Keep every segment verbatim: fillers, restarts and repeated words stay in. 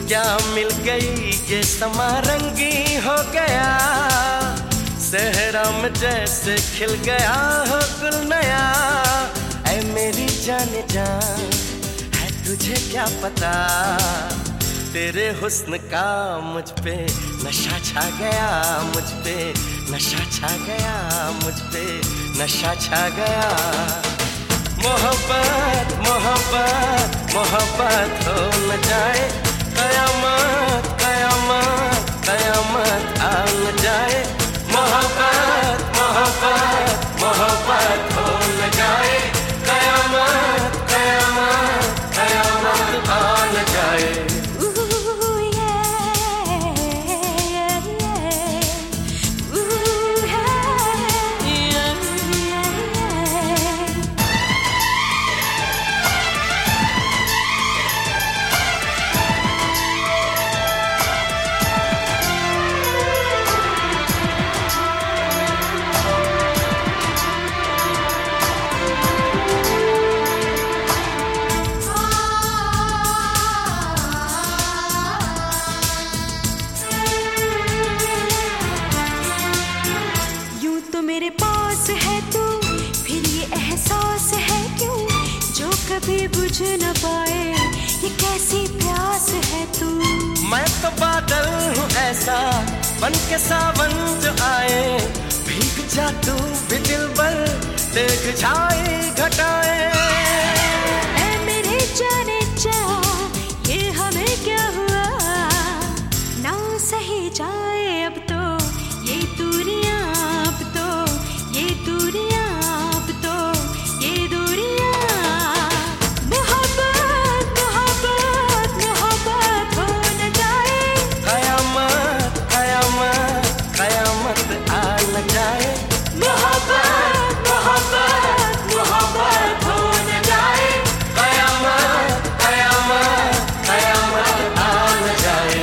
क्या मिल गई ये समा रंगी हो गया, सहरा में जैसे खिल गया हो गुल नया। ऐ मेरी जाने जान है तुझे क्या पता, तेरे हुस्न का मुझ पे नशा छा गया, मुझ पे नशा छा गया, मुझ पे नशा छा गया। मोहब्बत मोहब्बत मोहब्बत हो न जाए, कयामत कयामत कयामत आ न जाए। मोहब्बत मोहब्बत मोहब्बत हो न जाए, कयामत कयामत कयामत आ न जाए। मेरे पास है तू, फिर ये एहसास है क्यों जो कभी बुझ न पाए, ये कैसी प्यास है तू। मैं तो बादल हूँ ऐसा बन के सावन जो आए, भीग जा तू भी दिलबर देख छाए घटाए। ऐ मेरे जाने जा ये हमें क्या हुआ, ना सही जाए अब तो ये दूरियां, अब तो ये दूरियां, अब तो ये दूरियां। मोहब्बत मोहब्बत मोहब्बत हो न जाए, कयामत कयामत कयामत आ न जाए। मोहब्बत मोहब्बत मोहब्बत हो न जाए, कयामत कयामत कयामत आ न जाए।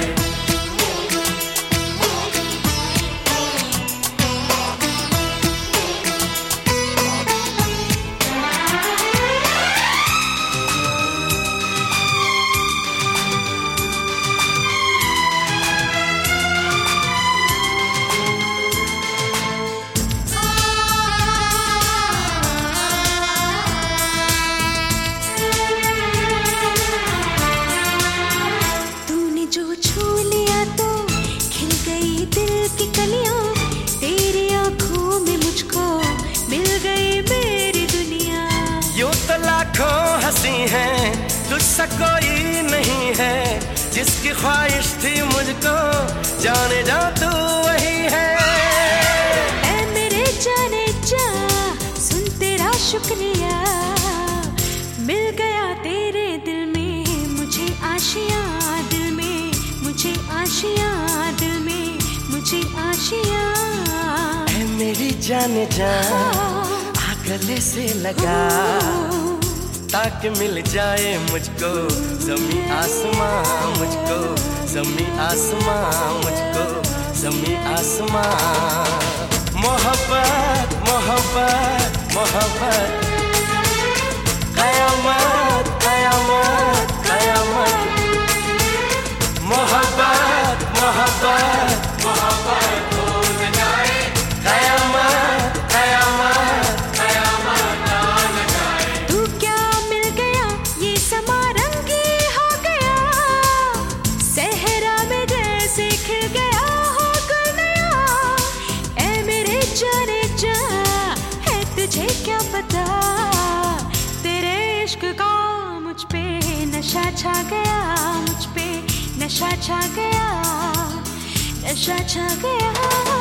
छू लिया तो खिल गई दिल की कलियां, तेरी आंखों में मुझको मिल गई मेरी दुनिया। यूं तो लाखों हंसी हैं तुझसा कोई नहीं है, जिसकी ख्वाहिश थी मुझको जाने जा तू वही है। ऐ मेरे जाने जा सुन तेरा शुक्रिया, मिल गया तेरे दिल में मुझे आशियां, दिल में मुझे आशियां, दिल में मुझे आशियां। ऐ मेरी जाने जा आ गले से लगा, ताकि मिल जाए मुझको ज़मीं आसमां, मुझको ज़मीं आसमां, मुझको ज़मीं आसमां। मोहब्बत मोहब्बत मोहब्बत कयामत कयामत कयामत। मोहब्बत मोहब्बत मोहब्बत हो न जाए, कयामत कयामत कयामत आ न जाए। तू क्या मिल गया ये समा रंगी हो गया, सहरा में जैसे खिल गया हो गुल नया। ऐ मेरे जाने जा है तुझे क्या पता, तेरे इश्क का मुझ पे नशा छा गया, मुझ पे नशा छा गया, नशा छा गया।